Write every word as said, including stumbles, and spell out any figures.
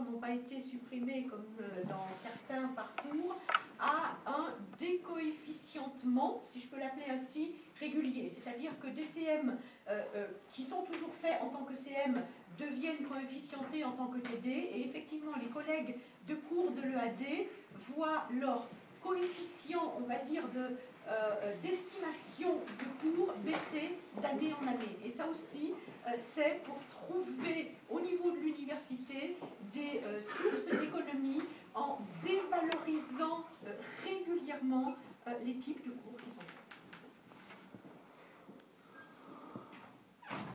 n'ont pas été supprimés comme dans certains parcours, à un décoefficientement, si je peux l'appeler ainsi, régulier. C'est-à-dire que des C M euh, euh, qui sont toujours faits en tant que C M deviennent coefficientés en tant que T D, et effectivement les collègues de cours de l'E A D voient leur coefficient, on va dire, de, euh, d'estimation de cours baisser d'année en année. Et ça aussi, euh, c'est pour trouver au niveau de l'université des euh, sources d'économie en dévalorisant euh, régulièrement euh, les types de cours qui sont